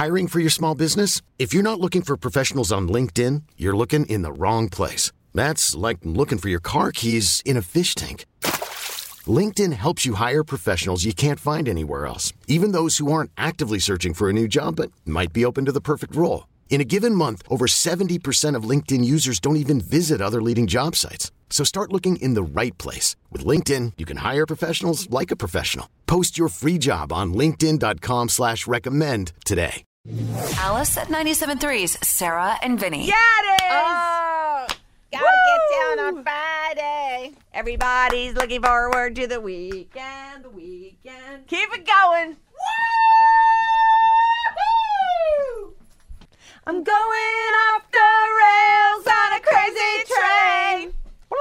Hiring for your small business? If you're not looking for professionals on LinkedIn, you're looking in the wrong place. That's like looking for your car keys in a fish tank. LinkedIn helps you hire professionals you can't find anywhere else, even those who aren't actively searching for a new job but might be open to the perfect role. In a given month, over 70% of LinkedIn users don't even visit other leading job sites. So start looking in the right place. With LinkedIn, you can hire professionals like a professional. Post your free job on linkedin.com/recommend today. Alice at 97.3's Sarah and Vinny. Yeah, it is! Oh, gotta get down on Friday. Everybody's looking forward to the weekend, Keep it going. Woo! I'm going off the rails on a crazy train.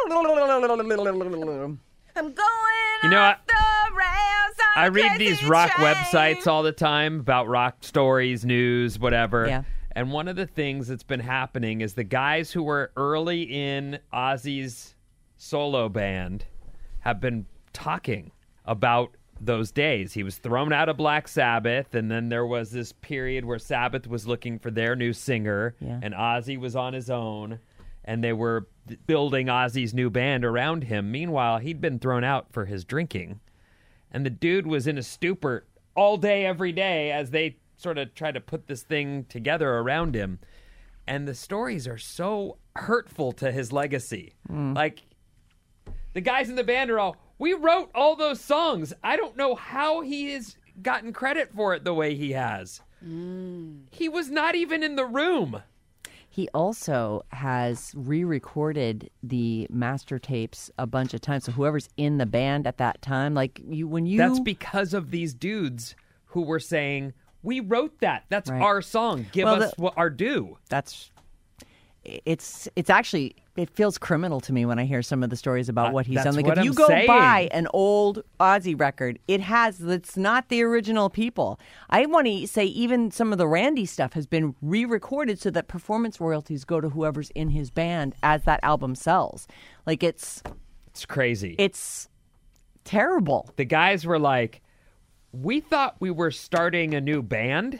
I'm going off the rails on I a read crazy these rock train. websites all the time about rock stories, news, whatever. Yeah. And one of the things that's been happening is the guys who were early in Ozzy's solo band have been talking about those days. He was thrown out of Black Sabbath, and then there was this period where Sabbath was looking for their new singer, and Ozzy was on his own, and they were building Ozzy's new band around him. Meanwhile, he'd been thrown out for his drinking, and the dude was in a stupor all day, every day, as they sort of tried to put this thing together around him. And the stories are so hurtful to his legacy. Like, the guys in the band are all, we wrote all those songs. I don't know how he has gotten credit for it the way he has. He was not even in the room. He also has re-recorded the master tapes a bunch of times. So whoever's in the band at that time, like when you... That's because of these dudes who were saying, we wrote that. That's Right. our song. Give us what our due. It's actually, it feels criminal to me when I hear some of the stories about what he's that's done. Like what if you I'm go saying. buy an old Ozzy record, it's not the original people. I want to say even some of the Randy stuff has been re-recorded so that performance royalties go to whoever's in his band as that album sells. Like it's crazy. It's terrible. The guys were like, we thought we were starting a new band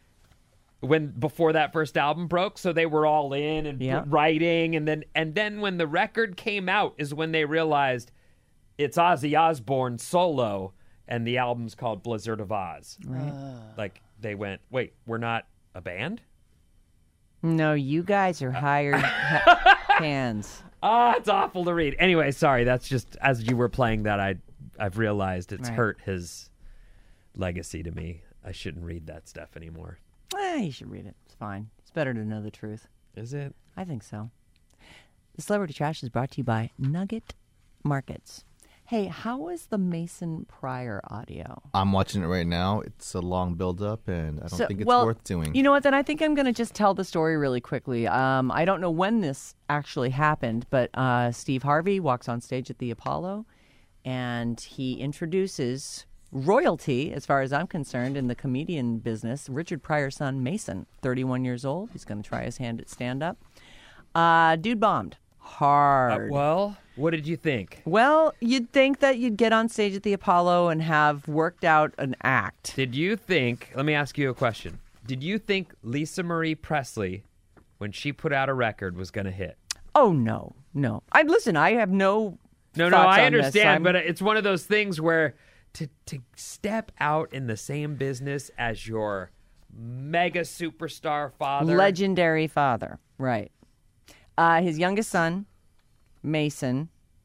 before that first album broke, so they were all in and writing, and then when the record came out is when they realized it's Ozzy Osbourne solo, and the album's called Blizzard of Oz. Right. Like they went, wait, we're not a band? No, you guys are hired hands. It's awful to read. Anyway, sorry. That's just as you were playing that, I've realized it's hurt his legacy to me. I shouldn't read that stuff anymore. You should read it. It's fine. It's better to know the truth. Is it? I think so. The Celebrity Trash is brought to you by Nugget Markets. Hey, how was the Mason Pryor audio? I'm watching it right now. It's a long build-up, and I don't think it's worth doing. You know what? Then I think I'm going to just tell the story really quickly. I don't know when this actually happened, but Steve Harvey walks on stage at the Apollo, and he introduces royalty, as far as I'm concerned, in the comedian business, Richard Pryor's son, Mason, 31 years old. He's going to try his hand at stand-up. Dude bombed hard. Well, what did you think? Well, you'd think that you'd get on stage at the Apollo and have worked out an act. Did you think, let me ask you a question. Did you think Lisa Marie Presley, when she put out a record, was going to hit? Oh, no. Listen, I have no No, thoughts I on this. understand, but it's one of those things where to step out in the same business as your mega superstar father. Legendary father, right. His youngest son, Mason,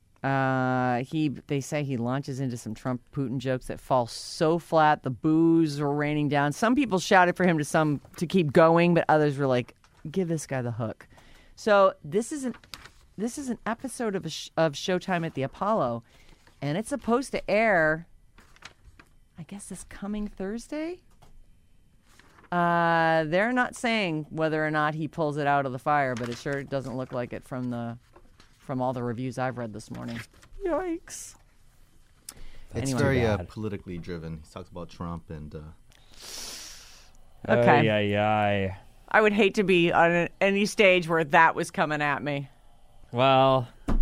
they say he launches into some Trump-Putin jokes that fall so flat, the boos are raining down. Some people shouted for him to keep going, but others were like, give this guy the hook. So this is an episode of Showtime at the Apollo, and it's supposed to air, I guess, this coming Thursday. They're not saying whether or not he pulls it out of the fire, but it sure doesn't look like it from all the reviews I've read this morning. Yikes! It's Anyway. very politically driven. He talks about Trump and. Okay. I would hate to be on any stage where that was coming at me. Well,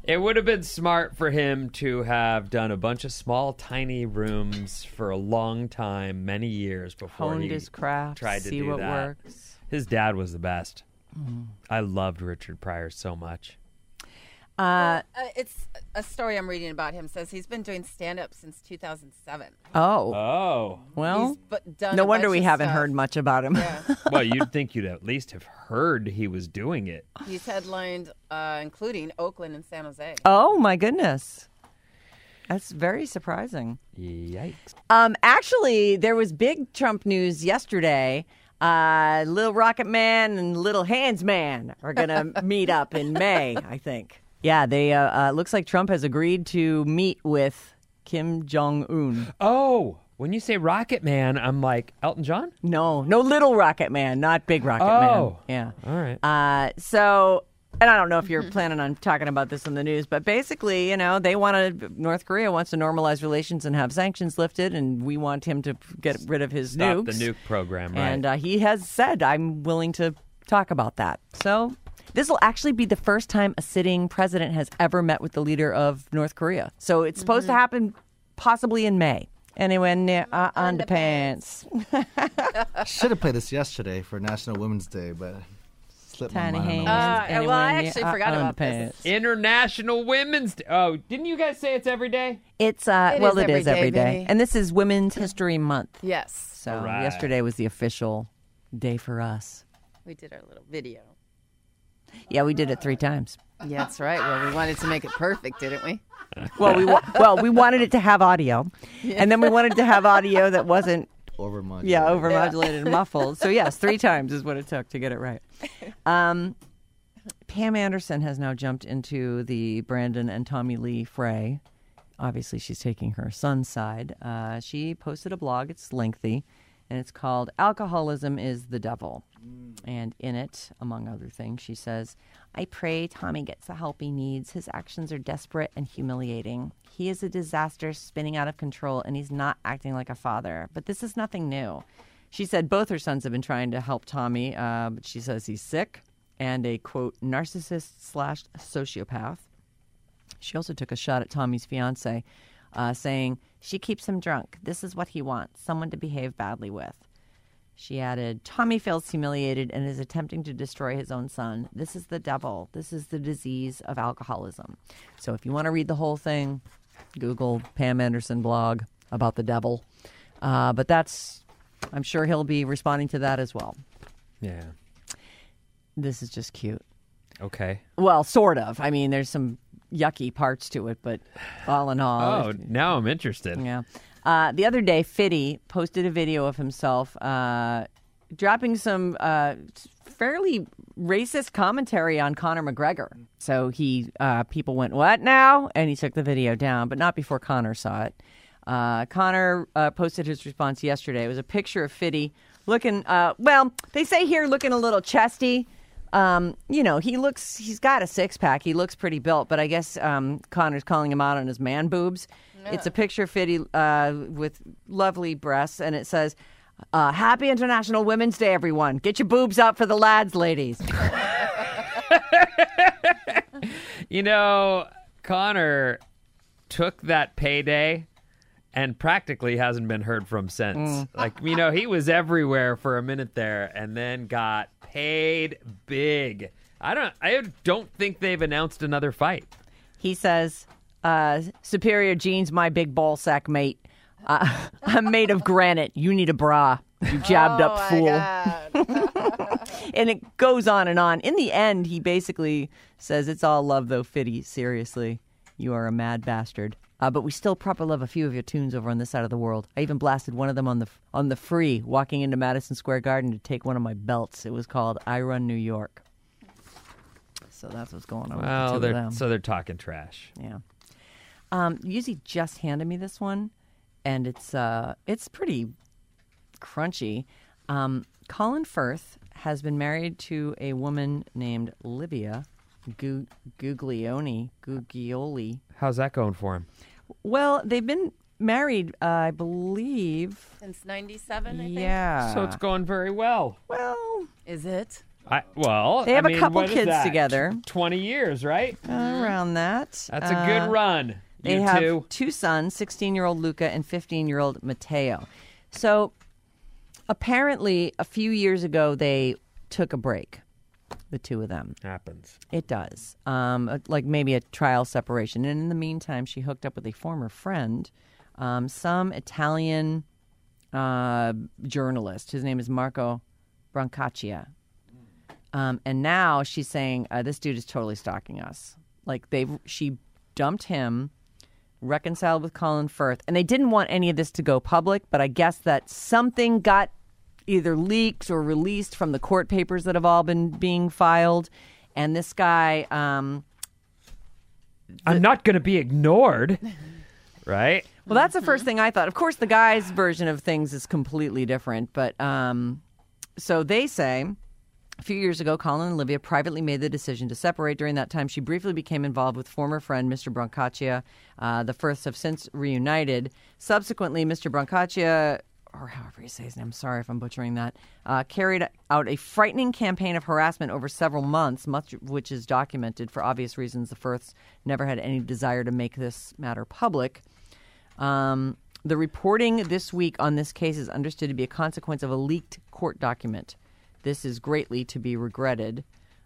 It would have been smart for him to have done a bunch of small, tiny rooms for a long time, many years before Honed he his craft, tried to see do what that. works. His dad was the best. I loved Richard Pryor so much. It's a story I'm reading about him. Says he's been doing stand-up since 2007. Oh. Well, Done no a wonder bunch we of haven't stuff. heard much about him. Yeah. Well, you'd think you'd at least have heard he was doing it. He's headlined, including Oakland and San Jose. Oh, my goodness. That's very surprising. Yikes. Actually, there was big Trump news yesterday. Little Rocket Man and Little Hands Man are going to meet up in May, I think. Yeah, they looks like Trump has agreed to meet with Kim Jong-un. Oh, when you say Rocket Man, I'm like, Elton John? No, Little Rocket Man, not Big Rocket Man. Oh. Yeah. All right. And I don't know if you're planning on talking about this in the news, but basically, North Korea wants to normalize relations and have sanctions lifted, and we want him to get rid of his Stop nukes. the nuke program, right? And he has said, I'm willing to talk about that. So this will actually be the first time a sitting president has ever met with the leader of North Korea. So it's supposed to happen possibly in May. Anyway, near underpants. Should have played this yesterday for National Women's Day, but slipped my Tiny mind. hands. Well, I actually forgot about this. International Women's Day. Oh, didn't you guys say it's every day? It's It is every day, Vinny. And this is Women's History Month. Yes. So All right. yesterday was the official day for us. We did our little video. Yeah, we did it 3 times. Yeah, that's right. Well, we wanted to make it perfect, didn't we? Well, we wanted it to have audio, and then we wanted to have audio that wasn't overmodulated and muffled. So yes, 3 times is what it took to get it right. Pam Anderson has now jumped into the Brandon and Tommy Lee fray. Obviously, she's taking her son's side. She posted a blog. It's lengthy, and it's called "Alcoholism is the Devil." And in it, among other things, she says, "I pray Tommy gets the help he needs. His actions are desperate and humiliating. He is a disaster, spinning out of control, and he's not acting like a father. But this is nothing new." She said both her sons have been trying to help Tommy, but she says he's sick and a, quote, narcissist/sociopath. She also took a shot at Tommy's fiance, saying, "She keeps him drunk. This is what he wants, someone to behave badly with." She added, "Tommy feels humiliated and is attempting to destroy his own son. This is the devil. This is the disease of alcoholism." So if you want to read the whole thing, Google Pam Anderson blog about the devil. But I'm sure he'll be responding to that as well. Yeah. This is just cute. Okay. Well, sort of. I mean, there's some yucky parts to it, but all in all. Oh, now I'm interested. Yeah. The other day, Fiddy posted a video of himself dropping some fairly racist commentary on Conor McGregor. So people went, "What now?" And he took the video down, but not before Conor saw it. Conor posted his response yesterday. It was a picture of Fiddy looking, they say here looking a little chesty. He's got a 6-pack. He looks pretty built, but I guess Conor's calling him out on his man boobs. Yeah. It's a picture of Fiddy with lovely breasts, and it says, "Happy International Women's Day, everyone. Get your boobs out for the lads, ladies." Conor took that payday and practically hasn't been heard from since. He was everywhere for a minute there and then got paid big. I don't think they've announced another fight. He says, "Superior jeans, my big ball sack mate. I'm made of granite. You need a bra, you jabbed up fool." And it goes on and on. In the end, he basically says, "It's all love, though, Fiddy. Seriously, you are a mad bastard. But we still proper love a few of your tunes over on this side of the world. I even blasted one of them on the free, walking into Madison Square Garden to take one of my belts. It was called I Run New York." So that's what's going on with the two of them. So they're talking trash. Yeah. Yuzi just handed me this one, and it's pretty crunchy. Colin Firth has been married to a woman named Livia Guglioli. How's that going for him? Well, they've been married, I believe. Since 97, I think. Yeah. So it's going very well. Well, Is it? They have a couple what is kids that? together. 20 years, right? Around that. That's a good run. They You have two. two sons, 16-year-old Luca and 15-year-old Matteo. So apparently a few years ago they took a break, the two of them. Happens. It does. Like maybe a trial separation. And in the meantime, she hooked up with a former friend, some Italian journalist. His name is Marco Brancaccia. And now she's saying, this dude is totally stalking us. Like she dumped him, reconciled with Colin Firth, and they didn't want any of this to go public, but I guess that something got either leaked or released from the court papers that have all been being filed. And this guy... I'm not going to be ignored, right? Well, that's the first thing I thought. Of course, the guy's version of things is completely different. But so they say... A few years ago, Colin and Olivia privately made the decision to separate. During that time, she briefly became involved with former friend Mr. Brancaccia. The Firths have since reunited. Subsequently, Mr. Brancaccia, or however you say his name, I'm sorry if I'm butchering that, carried out a frightening campaign of harassment over several months, much of which is documented. For obvious reasons, the Firths never had any desire to make this matter public. The reporting this week on this case is understood to be a consequence of a leaked court document. This is greatly to be regretted.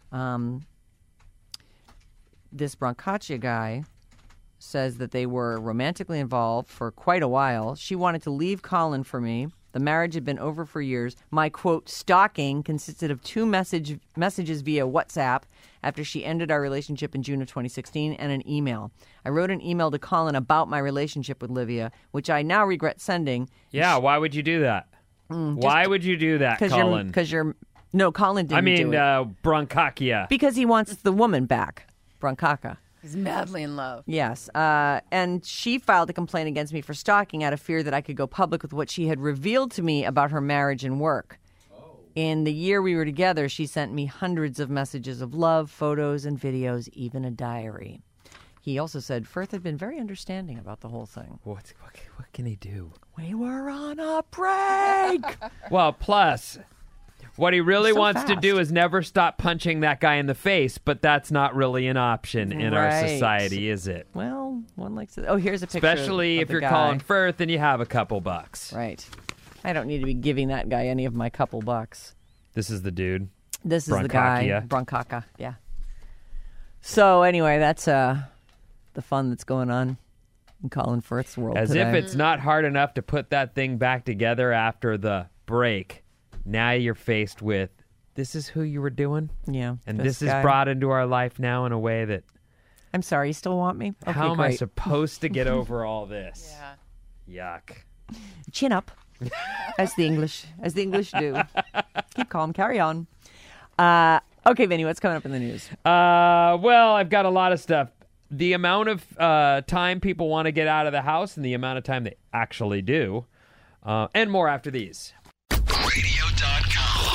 This Brancaccia guy says that they were romantically involved for quite a while. She wanted to leave Colin for me. The marriage had been over for years. My, quote, stalking consisted of two messages via WhatsApp after she ended our relationship in June of 2016 and an email. I wrote an email to Colin about my relationship with Livia, which I now regret sending. Yeah, why would you do that? Why would you do that, Colin? No, Colin didn't do it. Brancaccia. Because he wants the woman back, Brancaccia. He's madly in love. Yes. And she filed a complaint against me for stalking out of fear that I could go public with what she had revealed to me about her marriage and work. In the year we were together, she sent me hundreds of messages of love, photos and videos, even a diary. He also said Firth had been very understanding about the whole thing. What can he do? We were on a break. Well, plus, what he really So wants to fast. do is never stop punching that guy in the face, but that's not really an option in our Right. society, is it? Well, one likes to... Oh, here's a picture Especially of if the you're guy. Colin Firth and you have a couple bucks. Right. I don't need to be giving that guy any of my couple bucks. This is the dude. This is the guy. Brancaccia. Brancaccia, yeah. So anyway, that's the fun that's going on in Colin Firth's world As today. if it's not hard enough to put that thing back together after the break. Now you're faced with, this is who you were doing? Yeah. And this is guy. brought into our life now in a way that, I'm sorry, you still want me? Okay, how am I great. supposed to get over all this? Yeah. Yuck. Chin up, as the English do. Keep calm, carry on. Okay, Vinny, what's coming up in the news? Well, I've got a lot of stuff. The amount of time people want to get out of the house and the amount of time they actually do. And more after these. Radio.com.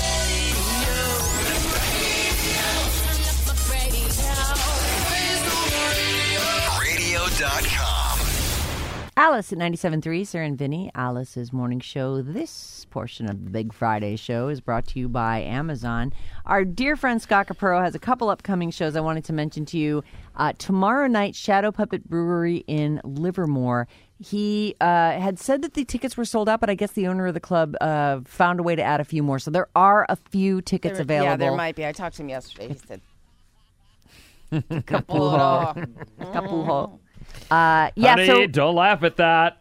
Radio.com. Alice at 97.3, Sarah and Vinny, Alice's morning show. This portion of the Big Friday show is brought to you by Amazon. Our dear friend Scott Capurro has a couple upcoming shows I wanted to mention to you. Tomorrow night, Shadow Puppet Brewery in Livermore. He had said that the tickets were sold out, but I guess the owner of the club found a way to add a few more. So there are a few tickets available. Yeah, there might be. I talked to him yesterday. He said, Capurro. Capurro. Yeah, Honey, so don't laugh at that.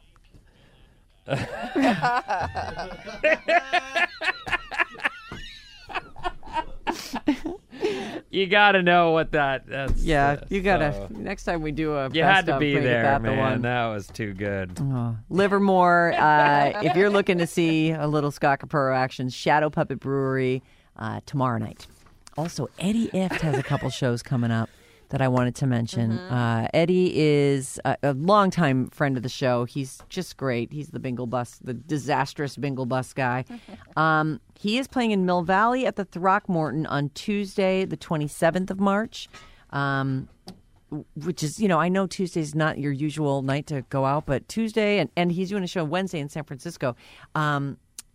You got to know what that's. you gotta. so- Next time we do a, You best had to of, be bring it there, back the man. one. That was too good. Livermore, if you're looking to see a little Scott Capurro action, Shadow Puppet Brewery tomorrow night. Also, Eddie Ift has a couple shows coming up that I wanted to mention. Eddie is a longtime friend of the show. He's just great. He's the Bingle Bus, the disastrous Bingle Bus guy. He is playing in Mill Valley at the Throckmorton on Tuesday, the 27th of March. Which is, I know Tuesday's not your usual night to go out, but Tuesday, and he's doing a show Wednesday in San Francisco.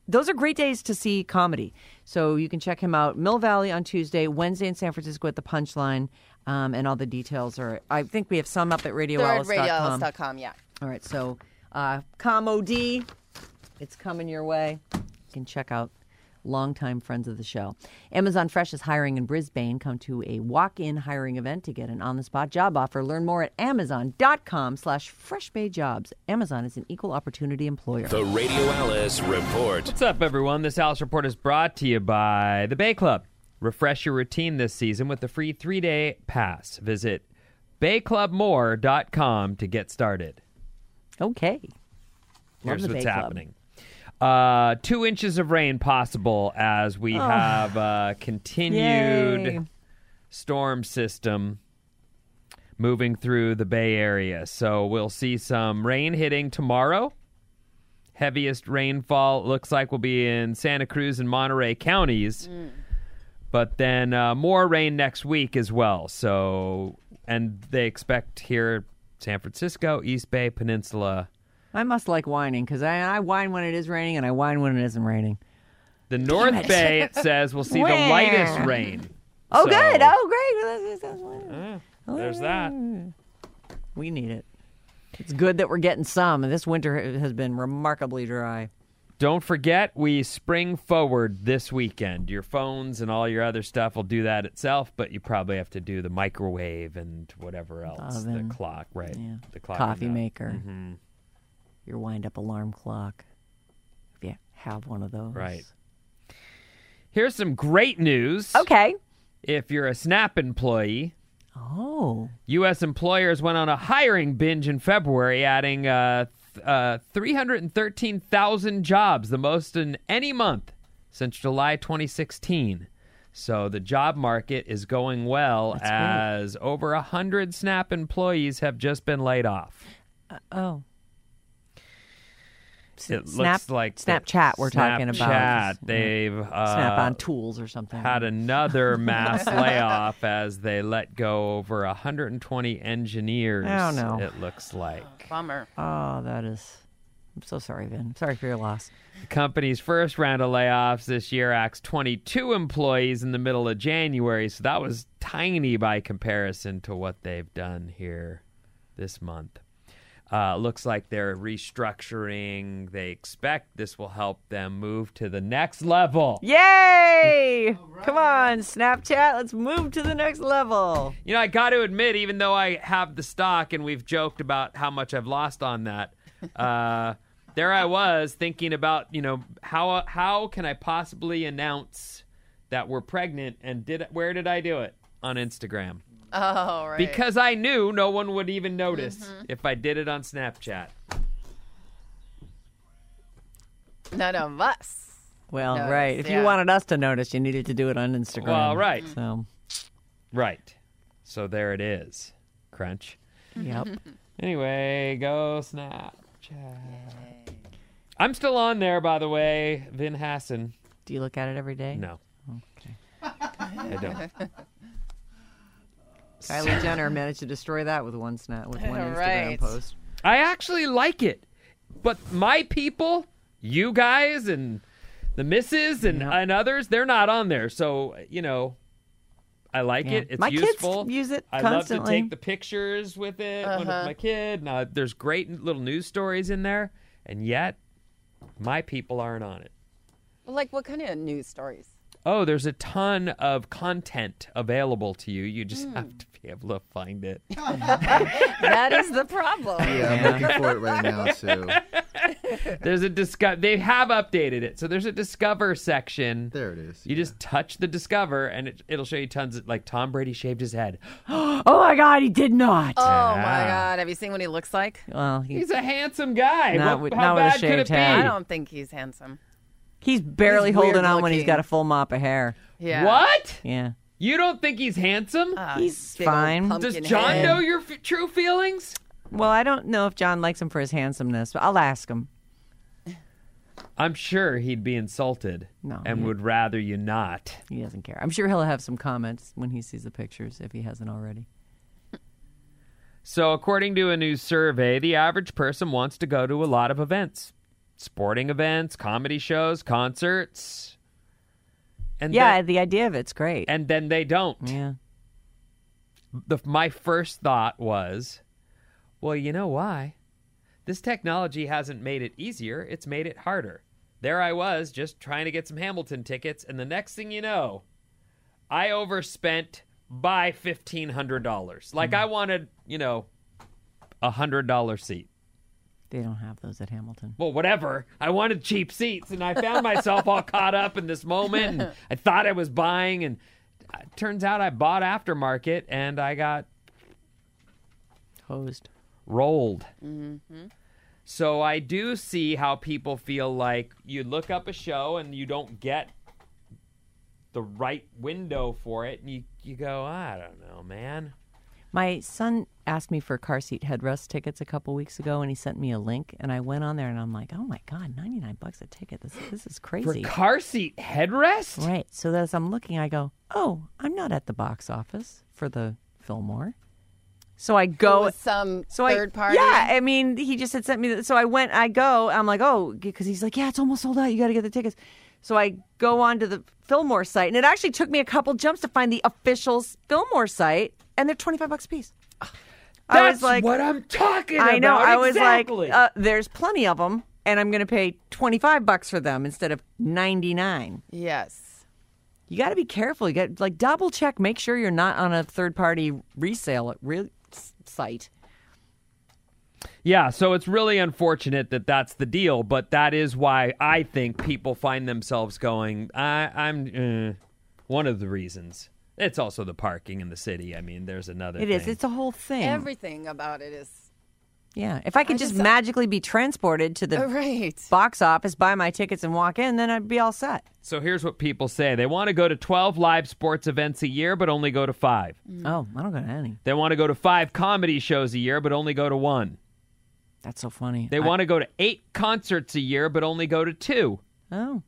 those are great days to see comedy. So you can check him out. Mill Valley on Tuesday, Wednesday in San Francisco at the Punchline, and all the details are. I think we have some up at RadioAlice.com. RadioAlice.com, yeah. All right, so ComOD, it's coming your way. You can check out longtime friends of the show. Amazon Fresh is hiring in Brisbane. Come to a walk-in hiring event to get an on-the-spot job offer. Learn more at amazon.com/freshbayjobs. Amazon is an equal opportunity employer. The Radio Alice Report. What's up, everyone? This Alice Report is brought to you by the Bay Club. Refresh your routine this season with the free 3-day pass. Visit bayclubmore.com to get started. Okay. Love Here's the what's Bay Club. happening. 2 inches of rain possible as we have continued Yay. storm system moving through the Bay Area. So we'll see some rain hitting tomorrow. Heaviest rainfall looks like will be in Santa Cruz and Monterey counties. But then more rain next week as well. So, and they expect here San Francisco, East Bay Peninsula. I must like whining because I whine when it is raining and I whine when it isn't raining. The North Bay, it says, will see the lightest rain. Oh, So, good. Oh, great. There's that. We need it. It's good that we're getting some. And this winter has been remarkably dry. Don't forget, we spring forward this weekend. Your phones and all your other stuff will do that itself, but you probably have to do the microwave and whatever else. Oven. The clock, right? Yeah. The clock. Coffee and that. maker. Your wind-up alarm clock. If you have one of those. Right. Here's some great news. Okay. If you're a Snap employee, Oh. U.S. employers went on a hiring binge in February, adding 313,000 jobs, the most in any month since July 2016. So the job market is going well. That's as over 100 Snap employees have just been laid off. Oh. It looks like Snapchat we're talking about. Snapchat, they've Snap-on tools or something. had another mass layoff as they let go over 120 engineers. Oh, no. It looks like. Bummer. Oh, that is... I'm so sorry, Vin. Sorry for your loss. The company's first round of layoffs this year axed 22 employees in the middle of January, so that was tiny by comparison to what they've done here this month. Looks like they're restructuring. They expect this will help them move to the next level. Yay! Right. Come on, Snapchat. Let's move to the next level. You know, I got to admit, even though I have the stock and we've joked about how much I've lost on that, there I was thinking about, you know, how can I possibly announce that we're pregnant, and where did I do it? On Instagram. Oh, right. Because I knew no one would even notice if I did it on Snapchat. None of us. Well, noticed, right. If yeah. you wanted us to notice, you needed to do it on Instagram. Well, right. So, Right. So there it is. Crunch. yep. Anyway, go Snapchat. I'm still on there, by the way. Vin Hassan. Do you look at it every day? No. Okay. I don't. Kylie Jenner managed to destroy that with one Instagram Right. post. I actually like it. But my people, you guys and the missus and others, they're not on there. So, you know, I like it. It's my useful. kids use it I constantly. love to take the pictures with it with my kid. Now, there's great little news stories in there. And yet, my people aren't on it. Well, like what kind of news stories? Oh, there's a ton of content available to you. You just have to be able to find it. That is the problem. Yeah, I'm looking for it right now, too. There's a they have updated it. So there's a Discover section. There it is. You just touch the Discover, and it'll show you tons of, like, Tom Brady shaved his head. Oh, my God, he did not. Oh, my God. Have you seen what he looks like? Well, He's a handsome guy. Not How with a bad could shaved it be? head. I don't think he's handsome. he's barely He's holding weird on when he's looking. got a full mop of hair. Yeah. What? Yeah. You don't think he's handsome? He's big old fine. Does pumpkin John head. know your true feelings? Well, I don't know if John likes him for his handsomeness, but I'll ask him. I'm sure he'd be insulted No, and would rather you not. He doesn't care. I'm sure he'll have some comments when he sees the pictures, if he hasn't already. So according to a new survey, the average person wants to go to a lot of events. sporting events, comedy shows, concerts. And the idea of it's great. And then they don't. Yeah. My first thought was, well, you know why? This technology hasn't made it easier. It's made it harder. There I was just trying to get some Hamilton tickets. And the next thing you know, I overspent by $1,500. Like I wanted, $100 seat. They don't have those at Hamilton. Well, whatever. I wanted cheap seats, and I found myself all caught up in this moment, and I thought I was buying, and it turns out I bought aftermarket, and I got hosed. Rolled. Mm-hmm. So I do see how people feel like you look up a show, and you don't get the right window for it, and you go, I don't know, man. My son asked me for car seat headrest tickets a couple weeks ago, and he sent me a link, and I went on there, and I'm like, oh, my God, $99 a ticket. This is crazy. For car seat headrest? Right. So as I'm looking, I go, oh, I'm not at the box office for the Fillmore. So I go. With some third party? Yeah. I mean, he just had sent me. So I'm like, oh, because he's like, yeah, it's almost sold out. You got to get the tickets. So I go on to the Fillmore site, and it actually took me a couple jumps to find the official Fillmore site. And they're $25 a piece. That's what I'm talking about. I know. I was exactly. like, there's plenty of them, and I'm going to pay $25 for them instead of $99. Yes. You got to be careful. You got double check. Make sure you're not on a third party resale site. Yeah, so it's really unfortunate that that's the deal, but that is why I think people find themselves going, I'm one of the reasons. It's also the parking in the city. I mean, there's another thing. It is. It's a whole thing. Everything about it is. Yeah. If I could just magically be transported to the box office, buy my tickets, and walk in, then I'd be all set. So here's what people say. They want to go to 12 live sports events a year, but only go to 5. Oh, I don't go to any. They want to go to 5 comedy shows a year, but only go to 1. That's so funny. They want to go to 8 concerts a year, but only go to 2. Oh.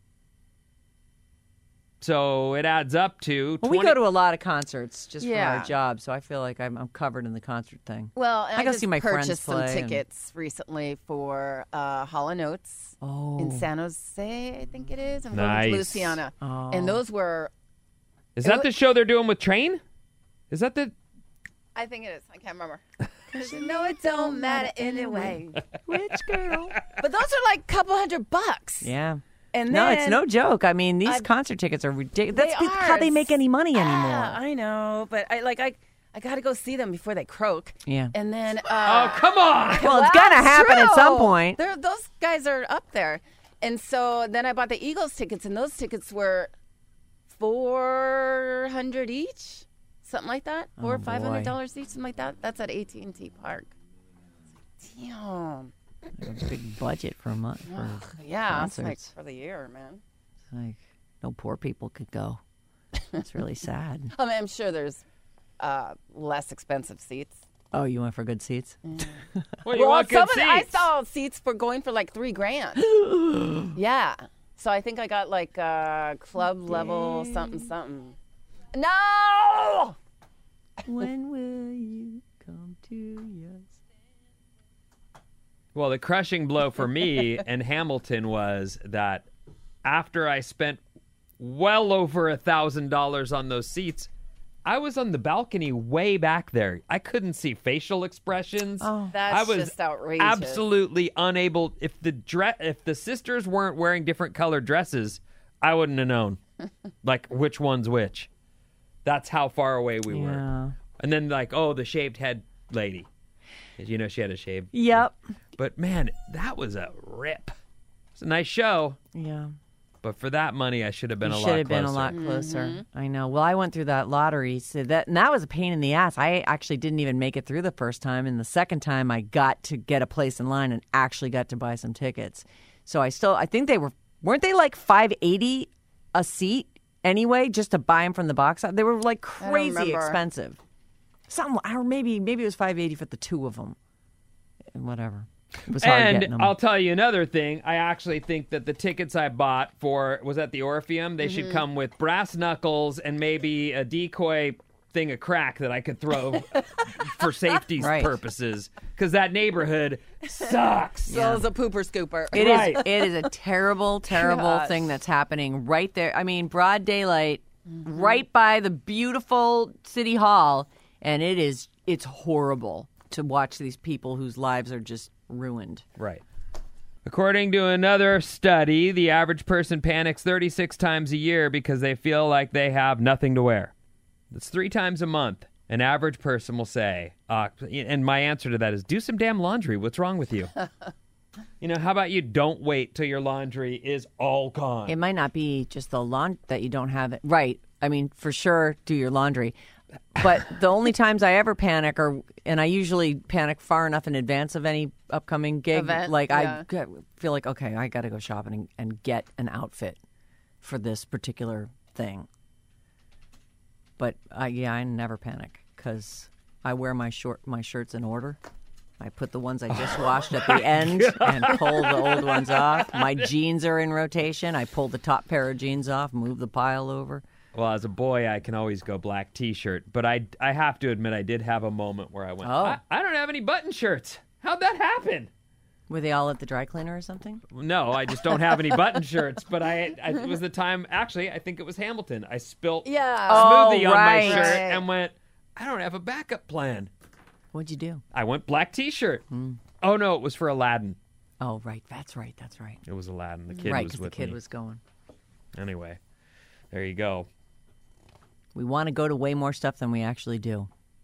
So it adds up to 20. Well, we go to a lot of concerts just for our job, so I feel like I'm covered in the concert thing. Well, and I go just see my friends purchased play. some tickets recently for Hall & Oates in San Jose, I think it is. I'm going to Luciana. Oh. And those were... Is that the show they're doing with Train? Is that the... I think it is. I can't remember. Because you know it don't matter anyway. Which girl? But those are like a couple $100. Yeah. And no, then, it's no joke. I mean, these concert tickets are ridiculous. That's how they make any money anymore. I know, but I got to go see them before they croak. Yeah. And then... oh, come on! Well, it's going to happen at some point. Those guys are up there. And so then I bought the Eagles tickets, and those tickets were $400 each, something like that. $400 or $500 each, something like that. That's at AT&T Park. Damn. Like a big budget for a month. Yeah, concerts. it's like for the year, man. It's like no poor people could go. It's really sad. I mean, I'm sure there's less expensive seats. Oh, you went for good seats? Well, you want good seats. I saw seats for going for like $3,000. Yeah. So I think I got like club level something. No! When will you come to us? Well, the crushing blow for me and Hamilton was that after I spent well over $1,000 on those seats, I was on the balcony way back there. I couldn't see facial expressions. Oh, that's just outrageous. Absolutely unable. If the sisters weren't wearing different colored dresses, I wouldn't have known, like which one's which. That's how far away we were. And then the shaved head lady. You know, she had a shaved. Yep. But man, that was a rip. It's a nice show. Yeah. But for that money, I should have been a lot closer. Should have been a lot closer. I know. Well, I went through that lottery, and that was a pain in the ass. I actually didn't even make it through the first time, and the second time I got to get a place in line and actually got to buy some tickets. So I think weren't they like $580 a seat anyway, just to buy them from the box? They were like crazy expensive. Or maybe it was $580 for the two of them. Whatever. It was hard getting them. I'll tell you another thing. I actually think that the tickets I bought was at the Orpheum. They should come with brass knuckles and maybe a decoy thing of crack that I could throw for safety Right. purposes because that neighborhood sucks. So is a pooper scooper. It Right. is. It is a terrible, terrible Gosh. thing that's happening right there. I mean, broad daylight, right by the beautiful city hall, and it's horrible to watch these people whose lives are just ruined. Right. According to another study, the average person panics 36 times a year because they feel like they have nothing to wear. That's 3 times a month. An average person will say, and my answer to that is, do some damn laundry. What's wrong with you? How about you don't wait till your laundry is all gone? It might not be just the laundry that you don't have it. Right. I mean, for sure, do your laundry. But the only times I ever panic and I usually panic far enough in advance of any upcoming gig. Event, Like yeah. I feel like, okay, I got to go shopping and get an outfit for this particular thing. But I never panic because I wear my shirts in order. I put the ones I just washed at the end and pull the old ones off. My jeans are in rotation. I pull the top pair of jeans off, move the pile over. Well, as a boy, I can always go black T-shirt. But I have to admit, I did have a moment where I went, Oh. I don't have any button shirts. How'd that happen? Were they all at the dry cleaner or something? No, I just don't have any button shirts. But it was the time, actually, I think it was Hamilton. I spilt Yeah. smoothie Oh, on my right. shirt Right. and went, I don't have a backup plan. What'd you do? I went black T-shirt. Oh, no, it was for Aladdin. Oh, right. That's right. It was Aladdin. The kid Right, was because the with kid me. was going. Anyway, there you go. We want to go to way more stuff than we actually do.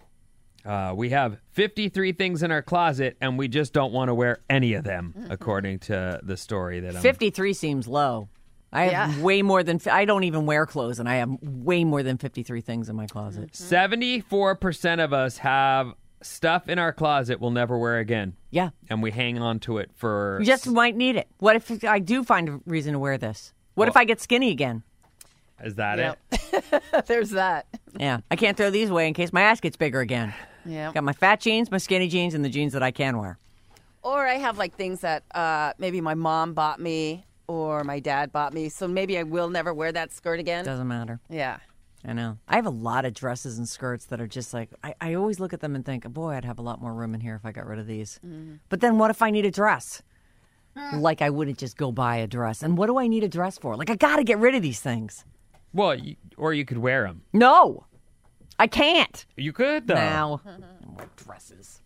We have 53 things in our closet, and we just don't want to wear any of them, according to the story that I'm... 53 seems low. I have way more than... I don't even wear clothes, and I have way more than 53 things in my closet. 74% of us have stuff in our closet we'll never wear again, Yeah. and we hang on to it for... You just might need it. What if I do find a reason to wear this? What if I get skinny again? Is that Yep. it? There's that. Yeah. I can't throw these away in case my ass gets bigger again. Yeah. Got my fat jeans, my skinny jeans, and the jeans that I can wear. Or I have like things that maybe my mom bought me or my dad bought me. So maybe I will never wear that skirt again. Doesn't matter. Yeah. I know. I have a lot of dresses and skirts that are just like, I always look at them and think, boy, I'd have a lot more room in here if I got rid of these. But then what if I need a dress? Like I wouldn't just go buy a dress. And what do I need a dress for? Like I got to get rid of these things. Well, or you could wear them. No, I can't. You could, though. Now, more dresses.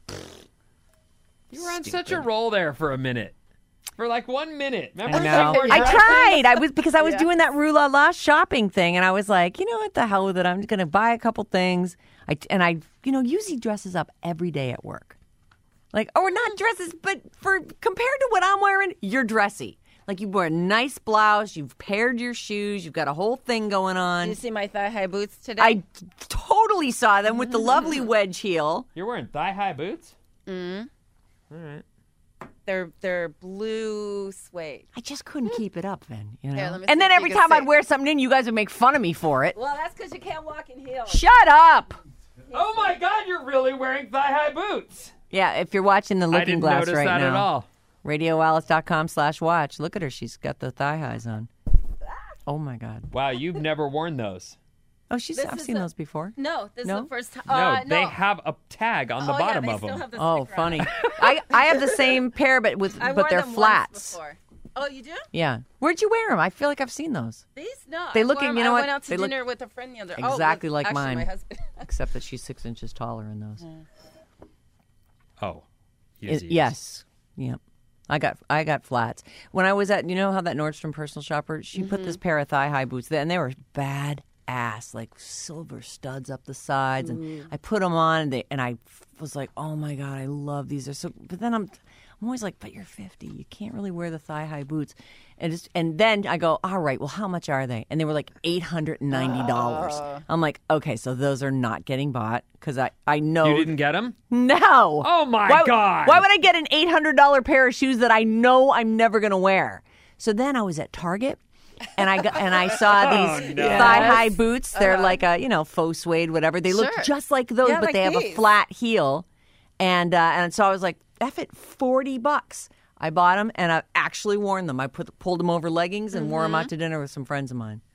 You were on such a roll there for a minute. For like 1 minute. Remember? I know. You were I dressing? tried. I was doing that Rue La La shopping thing, and I was like, you know what the hell with it? I'm just going to buy a couple things. I usually dresses up every day at work. Like, or not dresses, but compared to what I'm wearing, you're dressy. Like you wear a nice blouse, you've paired your shoes, you've got a whole thing going on. Did you see my thigh-high boots today? I totally saw them with the lovely wedge heel. You're wearing thigh-high boots? Mm-hmm. All right. They're blue suede. I just couldn't keep it up then, you know. Here, let me And see then if every you can time I'd see. wear something in, you guys would make fun of me for it. Well, that's because you can't walk in heels. Shut up! Oh my God, you're really wearing thigh-high boots. Yeah, if you're watching the I Looking didn't Glass notice right that now. at all. RadioAlice.com/watch. Look at her. She's got the thigh highs on. Oh my God. Wow, you've never worn those. Oh, I've is seen a- those before. No, this No? is the first time. No, they have a tag on the bottom they of still them. have the Oh, sticker on funny. it. I have the same pair, but I wore they're them once flats. before. Oh, you do? Yeah. Where'd you wear them? I feel like I've seen those. These? No. They I look- wore 'em- you know I what? went out to They look dinner with a friend the other exactly like actually, mine. my husband. Except that she's 6 inches taller in those. Oh. Yes. Yes. Yeah. I got flats. When I was at, you know how that Nordstrom personal shopper, she put this pair of thigh-high boots there, and they were bad ass, like silver studs up the sides. And I put them on, and I was like, oh my God, I love these. They're so. But then I'm always like, but you're 50. You can't really wear the thigh-high boots. And then I go, all right, well, how much are they? And they were like $890. I'm like, okay, so those are not getting bought because I know. You didn't get them? No. Oh, my God. Why would I get an $800 pair of shoes that I know I'm never going to wear? So then I was at Target. And I saw these thigh-high boots. They're like a faux suede, whatever. They look Sure. just like those, Yeah, but like they have a these. flat heel. And so I was like, F it, $40. I bought them and I've actually worn them. I pulled them over leggings and wore them out to dinner with some friends of mine.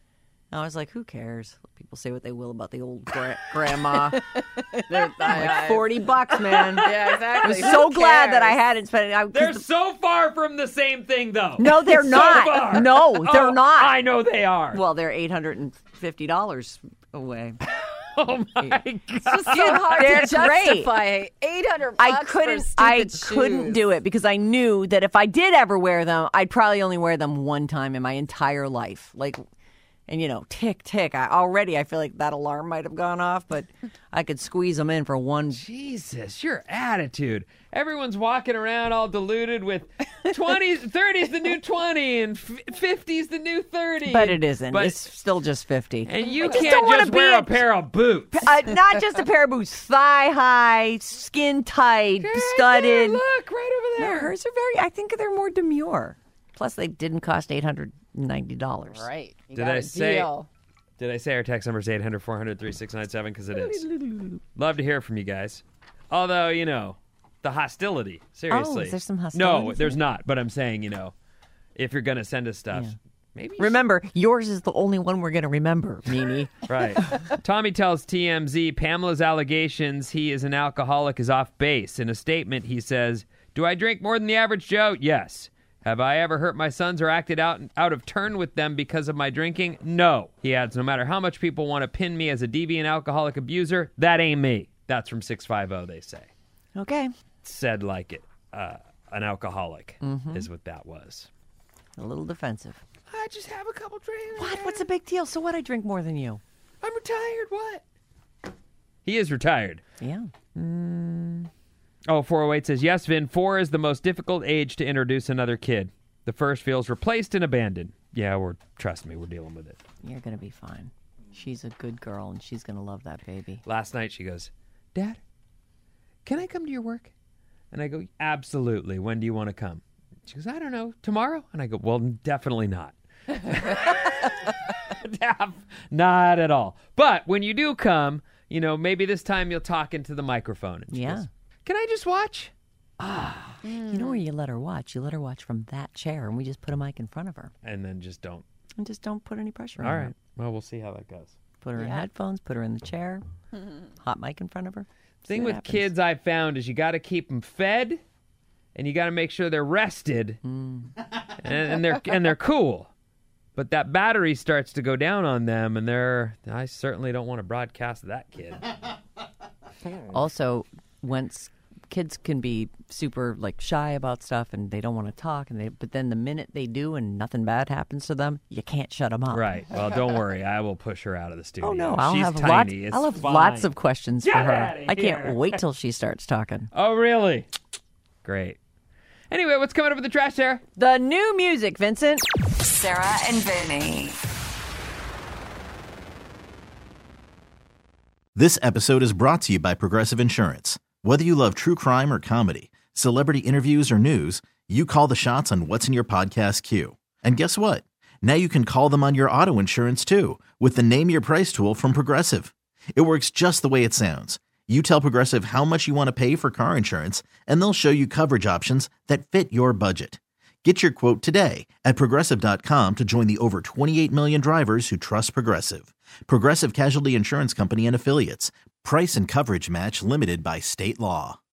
I was like, who cares? People say what they will about the old grandma. They're like $40, man. Yeah, exactly. I was so glad that I hadn't spent it. They're so far from the same thing, though. No, they're So not. far. No, they're not. I know they are. Well, they're $850 away. Oh my God. It's just so hard They're to justify $800 I couldn't do it because I knew that if I did ever wear them, I'd probably only wear them one time in my entire life. Like, and tick, tick. I feel like that alarm might have gone off, but I could squeeze them in for one. Jesus, your attitude. Everyone's walking around all deluded with 20s, 30's the new 20 and 50's the new 30. But it isn't. But- It's still just 50. And you don't can't wanna just wear be a pair of boots. Not just a pair of boots, thigh high, skin tight, studded. There, look, right over No, there. hers are I think they're more demure. Plus, they didn't cost $890. Right. You Did got I a say- deal. Did I say our text number is 800-400-3697? Because it is. Love to hear from you guys. Although, the hostility. Seriously. Oh, is there some No, hostility there's not. But I'm saying, if you're going to send us stuff, maybe. Remember, yours is the only one we're going to remember, Mimi. Right. Tommy tells TMZ Pamela's allegations he is an alcoholic is off base. In a statement, he says, "Do I drink more than the average Joe? Yes. Have I ever hurt my sons or acted out of turn with them because of my drinking? No." He adds, "No matter how much people want to pin me as a deviant alcoholic abuser, that ain't me." That's from 650, they say. Okay. Said like it. An alcoholic is what that was. A little defensive. I just have a couple drinks. What? What's the big deal? So what? I drink more than you. I'm retired. What? He is retired. Yeah. Oh, 408 says, yes, Vin, 4 is the most difficult age to introduce another kid. The first feels replaced and abandoned. Yeah, trust me, we're dealing with it. You're going to be fine. She's a good girl, and she's going to love that baby. Last night she goes, Dad, can I come to your work? And I go, absolutely. When do you want to come? She goes, I don't know, tomorrow? And I go, well, definitely not. Not at all. But when you do come, maybe this time you'll talk into the microphone. And she goes, can I just watch? You know where you let her watch? You let her watch from that chair, and we just put a mic in front of her. And then just don't. And just don't put any pressure on All her. right. Well, we'll see how that goes. Put her in headphones, put her in the chair, hot mic in front of her. Thing with kids I've found is you got to keep them fed, and you got to make sure they're rested, and they're cool. But that battery starts to go down on them, and I certainly don't want to broadcast that kid. Also, once kids can be super shy about stuff and they don't want to talk, but then the minute they do and nothing bad happens to them, you can't shut them up. Right. Well, don't worry. I will push her out of the studio. Oh no, She's I'll have tiny. I'll have fine. lots of questions for Get her. outta I can't here. wait till she starts talking. Oh, really? Great. Anyway, what's coming up with the trash, Sarah? The new music, Vincent. Sarah and Vinny. This episode is brought to you by Progressive Insurance. Whether you love true crime or comedy, celebrity interviews or news, you call the shots on what's in your podcast queue. And guess what? Now you can call them on your auto insurance too with the Name Your Price tool from Progressive. It works just the way it sounds. You tell Progressive how much you want to pay for car insurance, and they'll show you coverage options that fit your budget. Get your quote today at Progressive.com to join the over 28 million drivers who trust Progressive. Progressive Casualty Insurance Company and Affiliates. Price and coverage match limited by state law.